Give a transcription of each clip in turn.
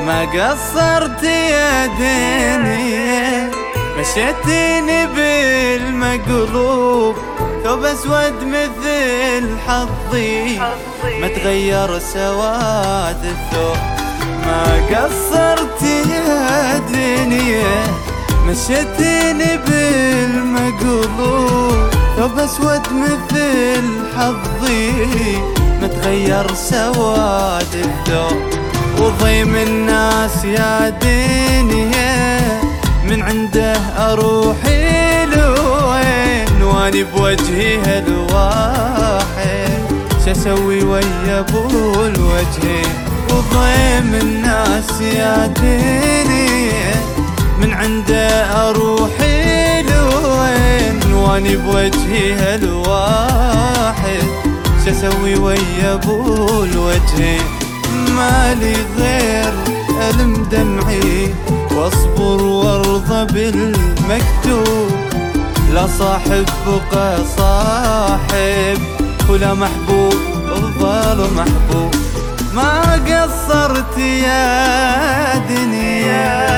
ما قصرت يا دنيا، مشيتني بالمقلوب، ثوب اسود مثل حظي ما تغير سواد الثوب. ما قصرت يا دنيا، مشيتني بالمقلوب، ثوب اسود مثل حظي ما تغير سواد الثوب. وضيم الناس يا دنيا من عنده اروح لوين، واني بوجهي هالواحد شسوي ويا ابو الوجهين. وضيم الناس يا دنيا من عنده اروح لوين، واني بوجهي هالواحد شسوي ويا ابو الوجهين. مالي غير ألم دمعي واصبر وارضى بالمكتوب، لا صاحب بقى صاحب ولا محبوب ظل محبوب. ما قصرت يا دنيا.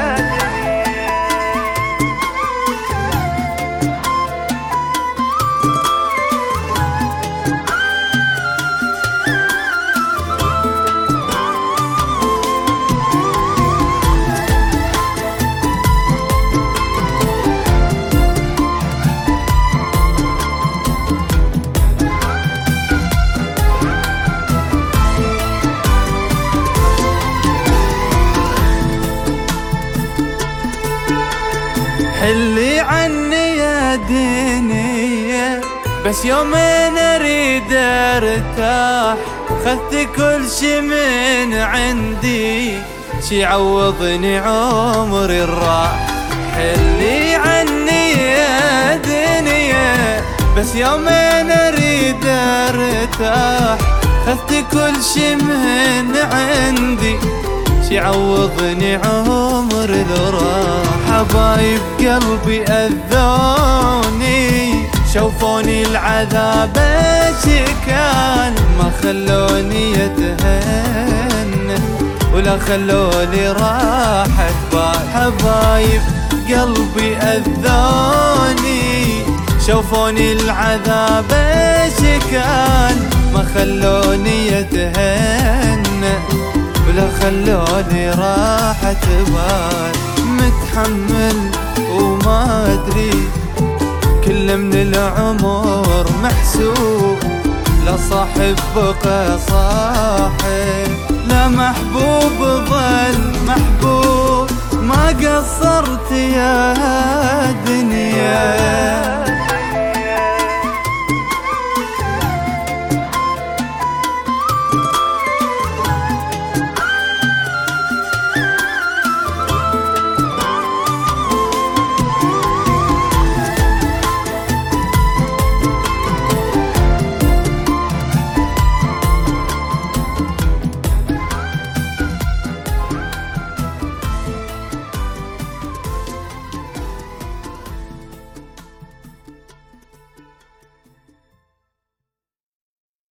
حلي عني يا دنيا، بس يومين اريد ارتاح، خذت كل شي من عندي شي يعوضني عمري الراح. حلي عني يا دنيا، بس يومين اريد ارتاح، خذت كل شي من عندي شي يعوضني عمري الراح. حبايب قلبي أذوني، شوفوني العذاب اشكال، ما خلوني اتهنى ولا خلوني راحة بال. حبايب قلبي أذوني، شوفوني العذاب اشكال، ما خلوني اتهنى ولا خلوني راحة بال. متحمل وما أدري كل من العمر محسوب، لا صاحب بقى صاحب لا محبوب ظل محبوب. ما قصرت يا دنيا.